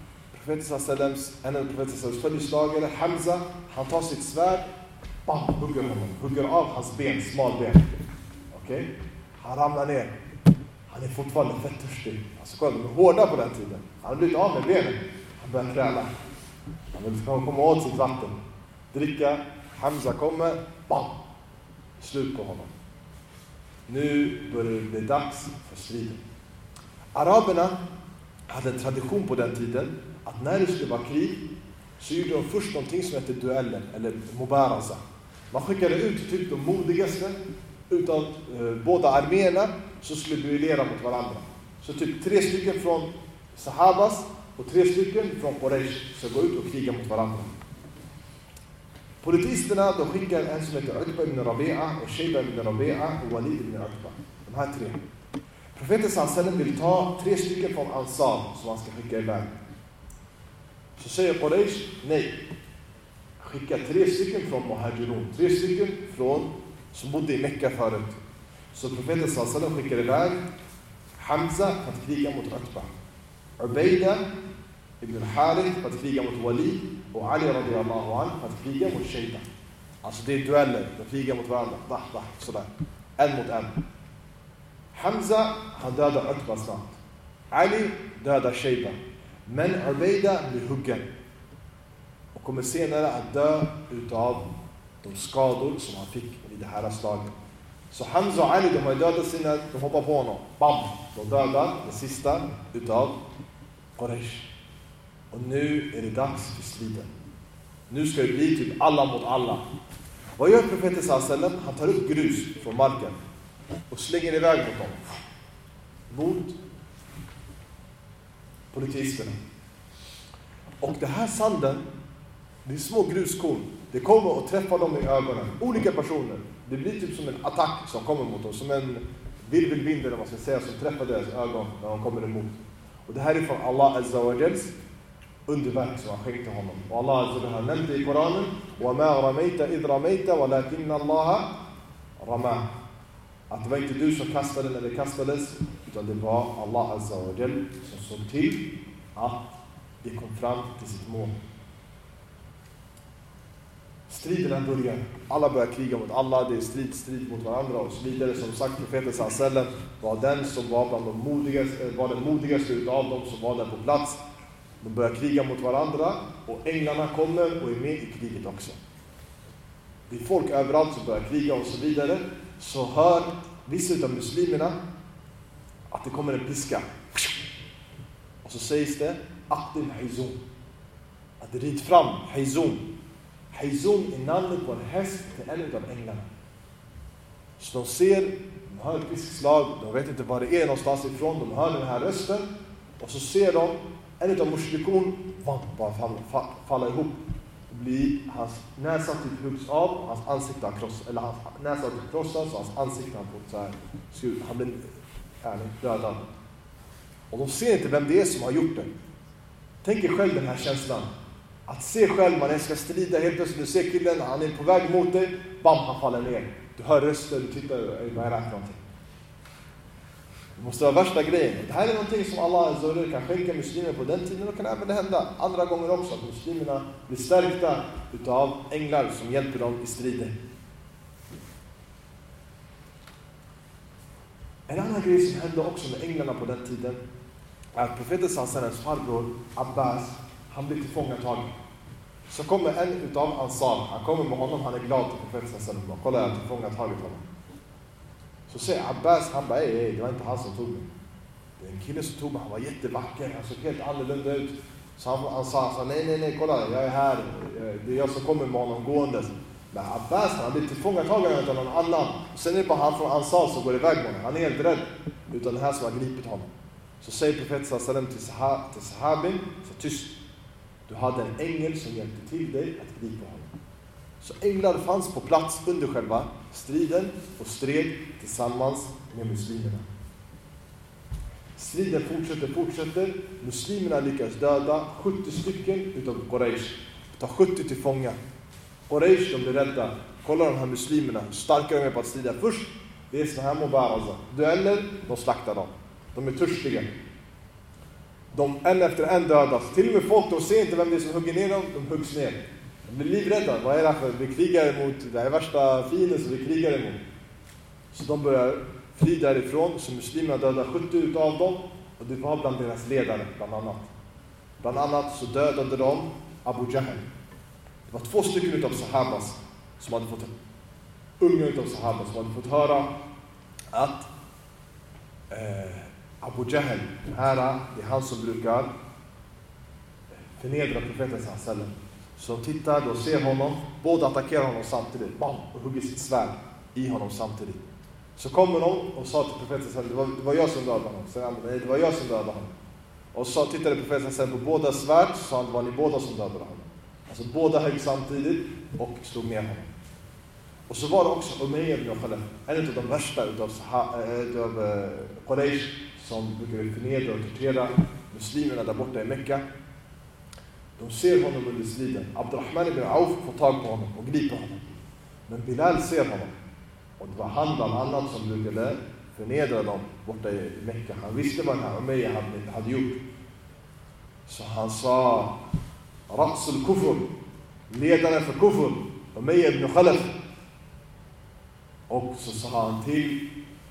En av profetens följeslagare, Hamza, han tar sitt svärd. Bam, hugger av hans ben, smalben. Okej? Han ramlar ner. Han är fortfarande fett törstig. Alltså kolla, de är hårda på den tiden. Han har blivit av med benen. Han börjar kräla. Han vill komma åt sitt vatten. Dricka. Hamza kommer, bam, slut på honom. Nu börjar det bli dags för striden. Araberna hade en tradition på den tiden att när det skulle vara krig så gjorde de först någonting som heter dueller eller mubaraza. Man skickade ut typ de modigaste utav båda arméerna som skulle duellera mot varandra. Så typ 3 stycken från sahabas och 3 stycken från Quraysh som går ut och krigar mot varandra. Politisterna, de skickar en som heter Utba ibn Rabi'a och Shayba ibn Rabi'a och Walid ibn Utba. De här 3. Profeten sallallahu vill ta 3 stycken från Ansar som han ska skicka iväg. Så säger Quraysh, nej. Skicka 3 stycken från Muhajirun. 3 stycken från som bodde i Mekka förut. Så profeten sallallahu skickar iväg Hamza att kriga mot Utba. Ubayda ibn al-Harith för att kriga mot Walid och Ali radiyallahu anhu för att kriga mot Shayba. Alltså det är dueller, de krigar mot varandra, sådär, en mot en. Hamza, han dödar Utba snabbt. Ali dödar Shayba. Men Ubayda blir huggen och kommer senare att dö utav de skador som han fick i det här slaget. Så Hamza och Ali, de har dödat sina, de hoppar på honom. Bam! De dödar det sista utav Quraysh. Och nu är det dags för striden. Nu ska det bli typ alla mot alla. Vad gör profeten sallallahu? Han tar upp grus från marken och slänger iväg mot dem. Mot politisterna. Och det här sanden, det är små gruskorn. Det kommer att träffa dem i ögonen. Olika personer. Det blir typ som en attack som kommer mot dem. Som en virvelvind eller vad man ska säga, som träffar deras ögon när de kommer emot. Och det här är från Allah Azza wa Jals underverk som han skänkte honom. Och Allah Azza wa Jals har nämnt det i Koranen. وَمَا رَمَيْتَ إِذْ رَمَيْتَ وَلَكِنَّ اللَّهَ رَمَى. Att det var inte du som kastade när det kastades, utan det var Allah Azza wa Jal som såg till att det kom fram till sitt mål. Striderna börjar. Alla börjar kriga mot alla. Det är strid mot varandra och så vidare. Som sagt, profeten sallallahu var den som var bland de modigaste, var den modigaste utav dem som var där på plats. De börjar kriga mot varandra och änglarna kommer och är med i kriget också. Det är folk överallt som börjar kriga och så vidare. Så hör vissa utav muslimerna att det kommer en piska. Och så sägs det Aqdim Hayzum. Att rid fram Hayzum. Hayzum är namnet på en häst till en utav änglarna. Så de ser, de hör ett piskslag, de vet inte var det är någonstans ifrån, de hör den här rösten och så ser de en utav mushrikun bara falla ihop. Hans näsa typ huggs av, hans ansikte har krossats, eller hans näsa typ krossas och hans ansikte har fått så här, han blir dödad. Och de ser inte vem det är som har gjort det. Tänk er själv den här känslan. Att se själv, man ska strida, helt plötsligt du ser killen, han är på väg mot dig, bam, han faller ner. Du hör röster, du tittar, vad är det här för någonting? Det måste vara värsta grejen. Det här är någonting som Allah kan skänka muslimer på den tiden, och kan även hända andra gånger också, att muslimerna blir stärkta utav änglar som hjälper dem i strider. En annan grej som hände också med änglarna på den tiden är att profeten Salsans farbror Abbas, han blir tillfångatagen. Så kommer en utav Ansar, han kommer med honom, han är glad till profeten Salsans. Kolla, jag har tillfångataget honom. Så säger Abbas, han bara, det var inte han som tog mig. Det är en kille som tog mig, han var jättevacker, han såg helt annorlunda ut. Så han sa, nej, kolla, jag är här, det är jag som kommer med honom gåendes. Men Abbas, han blir tillfångatagen av någon annan. Och sen är det bara han från Ansar som går iväg med honom. Han är helt rädd, utan den här som har gripit honom. Så säger profeten Sallam till sahabin, så tyst. Du hade en ängel som hjälpte till dig att gripa honom. Så änglar fanns på plats under själva striden och stred tillsammans med muslimerna. Striden fortsätter. Muslimerna lyckas döda 70 stycken utav Quraysh. Ta 70 till fånga. Quraysh, de blir rädda. Kolla de här muslimerna, starka de är på att strida. Först, det är såna här mubaraza. Dueller, de slaktar dem. De är törstiga. De en efter en dödas. Till och med folk, de ser inte vem det är som hugger ner dem, de huggs ner. De blir livrädda. Vad är det här för? Vi krigar emot, det här är värsta fienden som vi krigar emot. Så de börjar fly därifrån, så muslimerna dödar 70 utav dem. Och det var bland deras ledare, bland annat. Bland annat så dödade de Abu Jahl. Det var 2 stycken utav sahabas som hade fått, unga utav sahabas som hade fått höra att Abu Jahl, här, det är han som brukar förnedra profeten sallallahu. Så de tittar och ser honom, båda attackerar honom samtidigt, bam, och hugger sitt svärd i honom samtidigt. Så kommer de och sa till profeten sallallahu, det var jag som dödade honom. Så han, nej, det var jag som dödade honom. Och så tittade profeten sallallahu på båda svärd, så sa han, det var ni båda som dödade honom. Alltså båda högg samtidigt och slog ner honom. Och så var det också Umayya ibn Khalaf, en av de värsta utav Quraysh, som brukar förnedra och tortera muslimerna där borta i Mekka. De ser honom under striden. Abdurrahman ibn Auf får tag på honom och griper honom. Men Bilal ser honom. Och det var han bland annat som brukade förnedra dem borta i Mekka. Han visste vad den här Umayya hade gjort. Så han sa Rasul Kufur, ledaren för Kufur, Umayya ibn Khalaf. Och så sa han till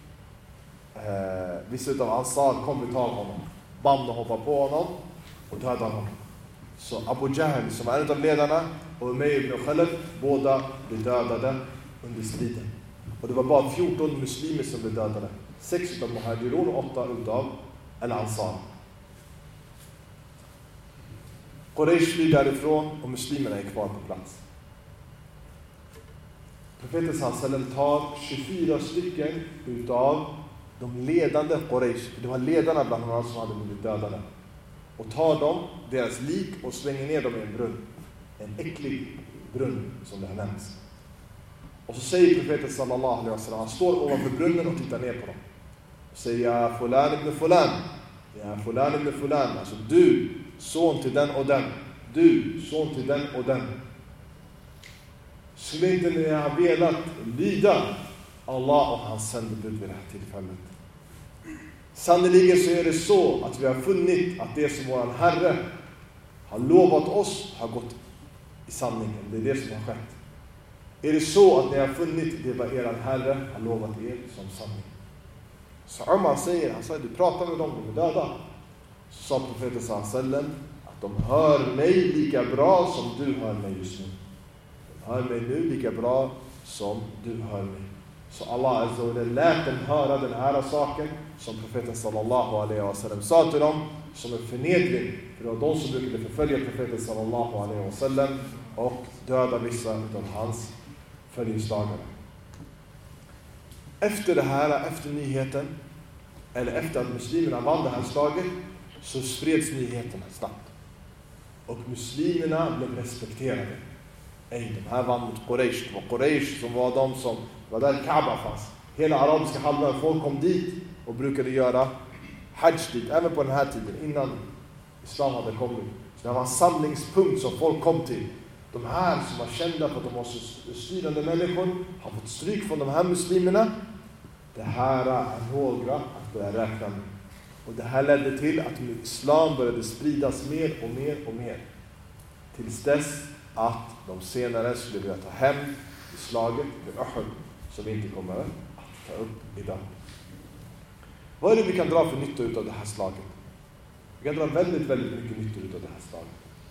vissa utav Ansar, kom vi tar honom. Bam, de hoppar på honom och dödar honom. Så Abu Jahl, som är en av ledarna, och Umayya ibn Khalaf, båda blev dödade under striden. Och det var bara 14 muslimer som blev dödade. 6 utav Muhajirun och 8 utav Al-Ansar. Quraysh flyr därifrån och muslimerna är kvar på plats. Profeten sallallahu tar 24 stycken utav de ledande Quraysh. Det var ledarna bland annat som hade blivit dödade. Och tar dem, deras lik, och slänger ner dem i en brunn. En äcklig brunn som det har nämnts. Och så säger profeten sallallahu alaihi wasallam, han står ovanför brunnen och tittar ner på dem. Och säger, ja fulan ibn fulan. Ja fulan ibn fulan. Alltså du, son till den och den. Du, son till den och den. Skulle inte ni ha velat lyda Allah och hans sändebud vid det här tillfället? Sannoliken så är det så att vi har funnit att det som vår Herre har lovat oss har gått i sanningen. Det är det som har skett. Är det så att ni har funnit det vad er Herre har lovat er som sanning? Så Umar säger, han säger, du pratar med dem, de är döda. Så sa profeten sallallahu att de hör mig lika bra som du hör mig just nu. De hör mig nu lika bra som du hör mig. Så Allah azza wa jalla lät dem höra den här saken som profeten sallallahu alaihi wasallam sa till dem som en förnedring. För det var de som brukade förfölja profeten sallallahu alaihi wasallam och döda vissa av hans följeslagare. Efter det här, efter nyheten, eller efter att muslimerna vann det här slaget, så spreds nyheterna snabbt. Och muslimerna blev respekterade. De här vann mot Quraysh. Det var Quraysh som var de som var där Kaaba fanns. Hela arabiska halvön, folk kom dit och brukade göra hajj dit, även på den här tiden, innan islam hade kommit. Så det var en samlingspunkt som folk kom till. De här som var kända för att de var så styrande människor har fått stryk från de här muslimerna. Det här är några att börja räkna med. Och det här ledde till att islam började spridas mer och mer och mer. Tills dess att de senare skulle vilja ta hem i slaget vid Uhud, som vi inte kommer att ta upp idag. Vad är det vi kan dra för nytta utav det här slaget? Vi kan dra väldigt, väldigt mycket nytta utav det här slaget.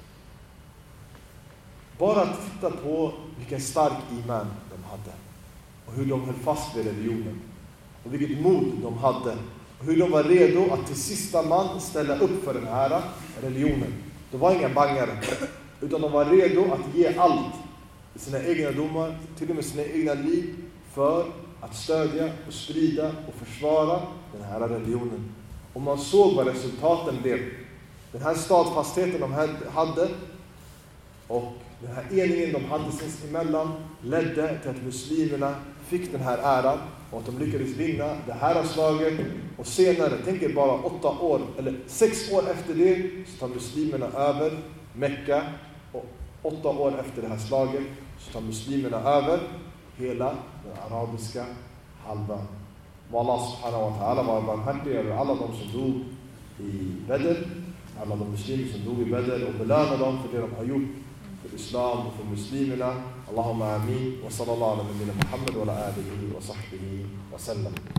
Bara att titta på vilken stark iman de hade. Och hur de höll fast vid religionen. Och vilket mod de hade. Och hur de var redo att till sista man ställa upp för den här religionen. De var inga bangare. Utan de var redo att ge allt. Sina egna domar, till och med sina egna liv. För att stödja och sprida och försvara den här religionen. Och man såg vad resultaten blev. Den här stadfastheten de hade och den här eningen de hade sinsemellan ledde till att muslimerna fick den här äran och att de lyckades vinna det här slaget. Och senare, tänk er bara 8 år eller 6 år efter det, så tar muslimerna över Mekka, och 8 år efter det här slaget så tar muslimerna över hela den arabiska halvön. Må Allah subhanahu wa ta'ala vara barmhärtig över alla de som dog i Badr, alla de muslimer som dog i Badr, och belöna dem för det de har gjort för islam och för muslimerna. Allahumma amin. Wa sallallahu ala nabiyyina Muhammad wa ala alihi wa sahbihi wa sallam.